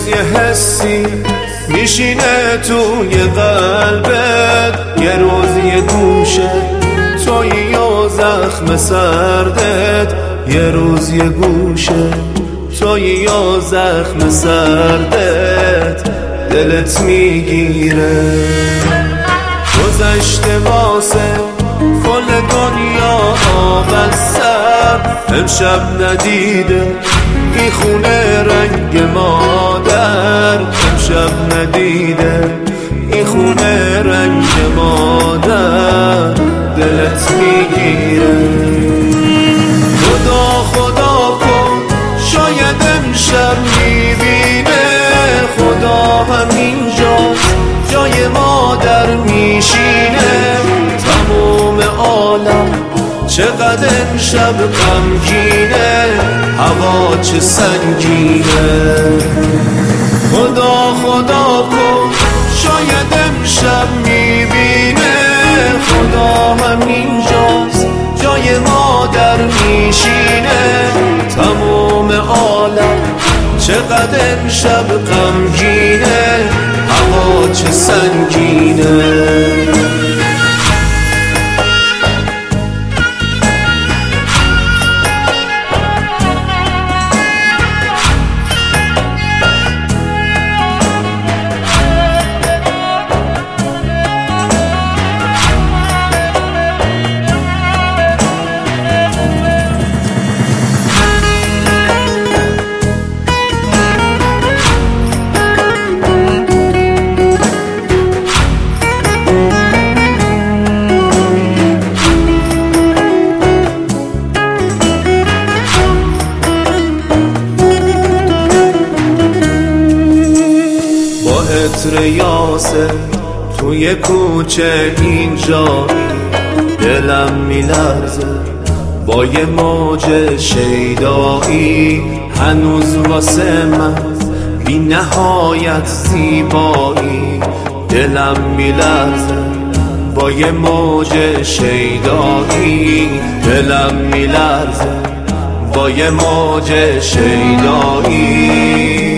روز یه حسی میشینه توی قلبت، یه روز یه گوشه توی یا زخم سردت، یه روز یه گوشه توی یا زخم سردت دلت میگیره. گذشته واسه کل دنیا آب از سر، امشب ندیده این خونه رنگ مادر، امشب ندیده این خونه رنگ مادر دلت میگیره. خدا خدا کن شاید امشب میبینه، خدا همینجاست جای مادر میشینه. تموم عالم چقدر امشب غمگینه، هوا چه سنگینه. خدا خدا کن شاید امشب میبینه، خدا همینجاست جای مادر میشینه. تموم عالم چقدر امشب غمگینه، هوا چه سنگینه. عطر یاسر توی کوچه اینجا دلم میلرزه، با یه موج شیدایی هنوز واسه من بی نهایت زیبایی. دلم میلرزه با یه موج شیدایی، دلم میلرزه با یه موج شیدایی.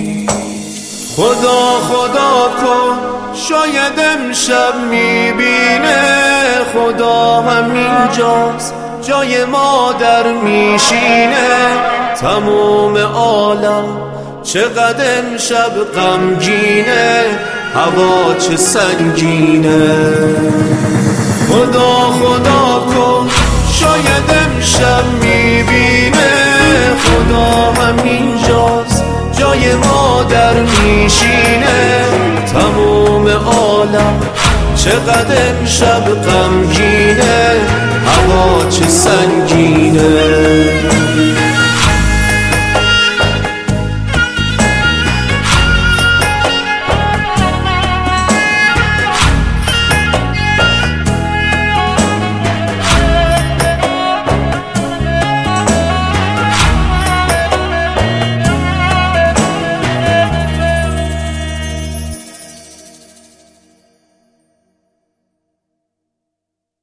خدا خدا کن شاید امشب میبینه، خدا همینجاست جای مادر میشینه. تموم عالم چقدر امشب غمگینه، هوا چه سنگینه. خدا خدا کن شاید امشب میبینه، خدا همینجاست جای مادر میشینه. تموم عالم چقدر امشب غمگینه، هوا چه سنگینه.